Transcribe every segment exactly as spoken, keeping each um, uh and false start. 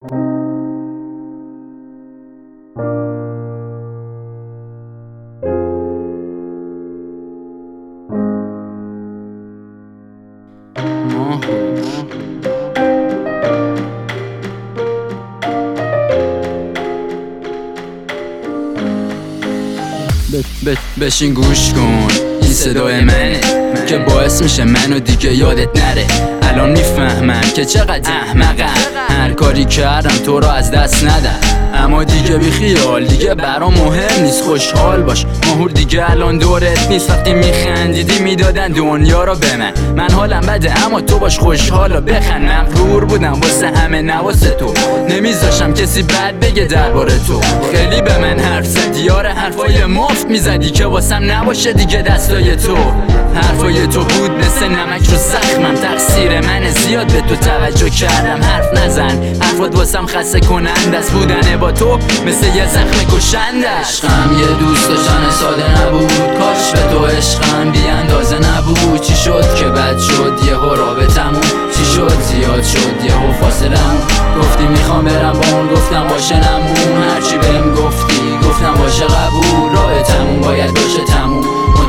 بشین گوش کن، این صدای منه که باعث میشه منو دیگه یادت نره. الان میفهمم که چقدر احمقم، هر کاری کردم تو رو از دست ندم. اما دیگه بی خیال، دیگه برام مهم نیست، خوشحال باش. ماهور دیگه الان دورت نیست، وقتی میخندیدی میدادن دنیا رو به من. من حالم بده اما تو باش خوشحال و بخند. مغرور بودم واسه همه نه واسه تو، نمیذاشم کسی بد بگه درباره تو. خیلی به من حرف زدی یار، حرفای مفت میزدی که واسم نباشه دیگه دستای تو. حرفای تو بود مثل نمک رو زخمم، تقصیر من زیاد به تو توجه کردم. حرف نزن، حرفات واسم خسته کنند است، بودن با تو مثل یه زخم کشنده. عشقم یه دوست داشتن ساده نبود، کاش به تو عشقم بی اندازه نبود. چی شد که بد شد یهو رابطمون، چی شد زیاد شد یهو فاصلمون. گفتی میخوام برم با اون، گفتم باشه نمون. هرچی بهم گفتی گفتم باشه قبول، رابطمون باید باشه تموم.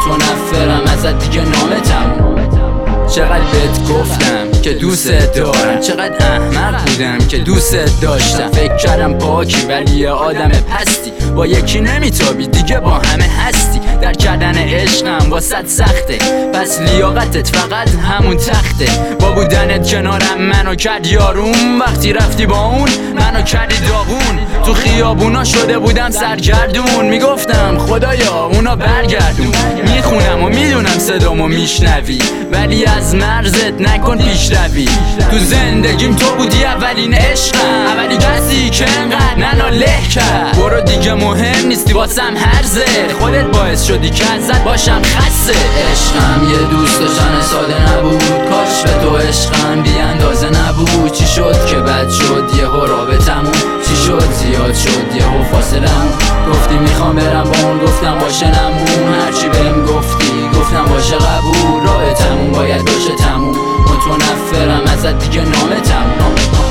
متنفرم ازت دیگه نامه تموم. چقدر بهت گفتم که دوست دارم، چقدر احمق بودم که دوست داشتم. فکر کردم پاکی ولی یه آدم پستی، با یکی نمیتابی دیگه با همه هستی. در کردن عشقم واسط سخته، پس لیاقتت فقط همون تخته. با بودنت کنارم منو کرد یارون، وقتی رفتی با اون منو کردی داغون. تو خیابونا شده بودم سرگردون، میگفتم خدایا اونا برگردون. میخونم و میدونم صدامو میشنوی، ولی از مرزت نکن پیش روی. تو زندگیم تو بودی اولین عشقم، اولی کسی که انقدر منو له کرد. برو دیگه مهم نیستی واسم هرزه، خودت باعث شدی که ازت باشم خسته. عشقم یه دوست داشتن ساده نبود، کاش به تو عشقم بی اندازه نبود. چی شد که بد شد یهو رابطمون، چی شد زیاد شد یهو فاصلمون. گفتی میخوام برم با اون، گفتم باشه نمون. هرچی بهم گفتی گفتم باشه قبول، رابطمون باید باشه تموم. متنفرم ازت دیگه نامه تموم.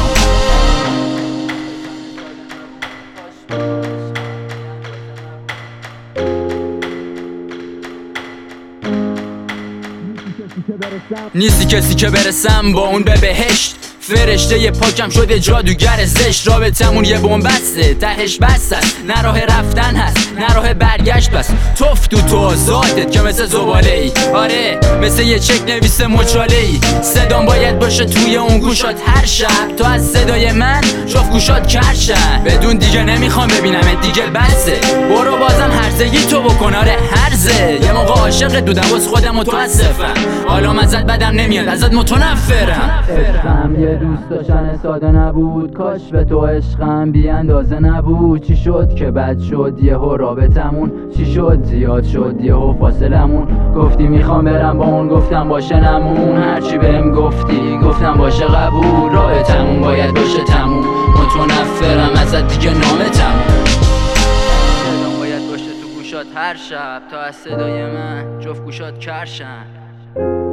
نیستی کسی که برسم با اون به بهشت. فرشته یه پاکم شده جادوگر زشت. رابطمون یه بنبسته، تهش بس است، نه راه رفتن هست نه راه برگشت. بس توف تو تو ذاتت که مثل زباله ای، آره مثل یه چک نویس مچاله ای. صدام باید باشه توی اون گوشات هر شب، تو از صدای من شاف گوشات کرشن. بدون دیگه نمیخوام ببینمت دیگه بسه، برو بازم هرزگی تو بکن، آره هرزه. یه موقع عاشقت بودم باز خودم متاسفم، حالا ازت بدم نمیاد ازت متنفرم. یه دوست داشتن ساده نبود، کاش به تو عشقم بی اندازه نبود. چی شد که بد شد یهو رابطمون، چی شد زیاد شد یهو فاصلمون. گفتی میخوام برم با اون، گفتم باشه نمون. هرچی بهم گفتی گفتم باشه قبول، رابطمون باید باشه تموم. متنفرم ازت دیگه نامه تموم. صدام باید باشه تو گوشات هر شب، تا از صدای من جفت گوشات کرشن.